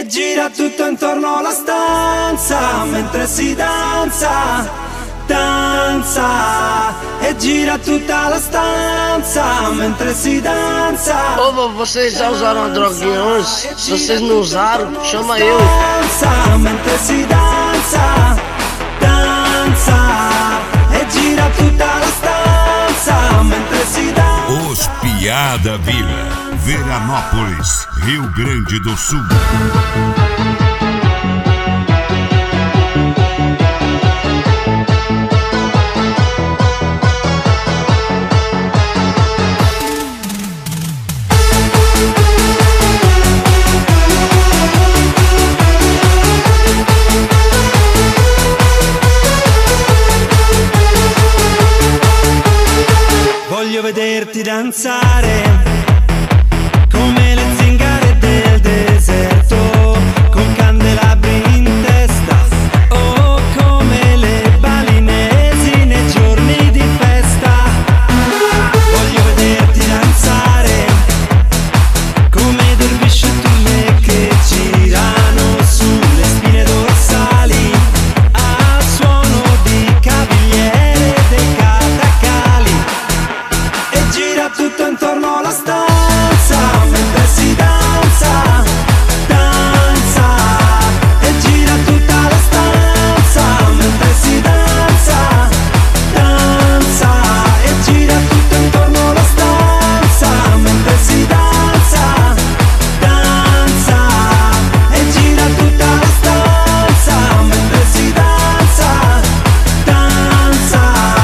E gira tutto intorno alla stanza mentre si danza, danza. E gira tutta la stanza mentre si danza. Ô, vocês já usaram a droguinha antes? Se vocês não usaram, chama eu. Danza mentre si danza, danza. E gira tutta la stanza mentre si danza. Os Piada Vila, Veranópolis, Rio Grande do Sul. Voglio vederti danzare come le zingare del deserto, con candelabri in testa, o come le balinesi nei giorni di festa. Voglio vederti danzare come dervisci e turme che girano sulle spine dorsali al suono di cavigliere dei catacali. E gira tutto intorno alla stanza mentre si danza, danza. E gira tutta la stanza mentre si danza, danza. E gira tutto intorno alla stanza mentre si danza, danza. E gira tutta la stanza mentre si danza, danza.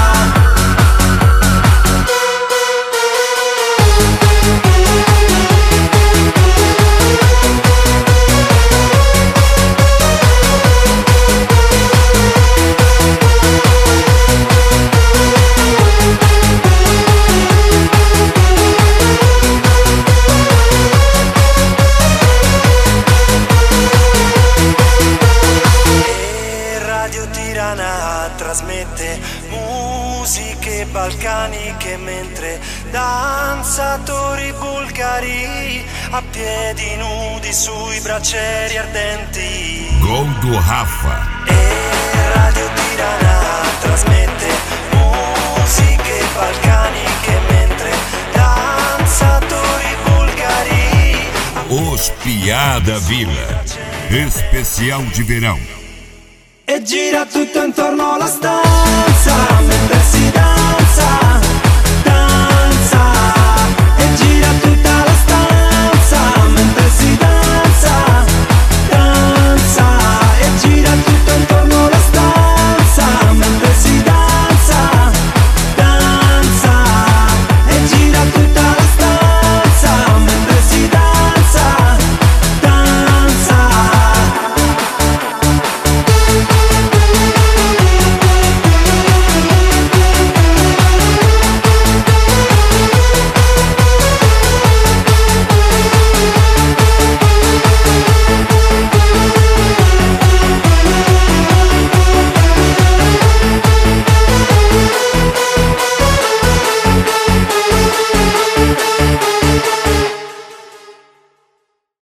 E Radio Tirana trasmette musiche balcaniche mentre danzatori bulgari a piedi nudi sui braccieri ardenti. Gol do Rafa. E Radio Tirana trasmette musiche balcaniche mentre danzatori bulgari a Os Piada Vila, especial de verão. E gira tutto intorno alla stanza mentre si danza,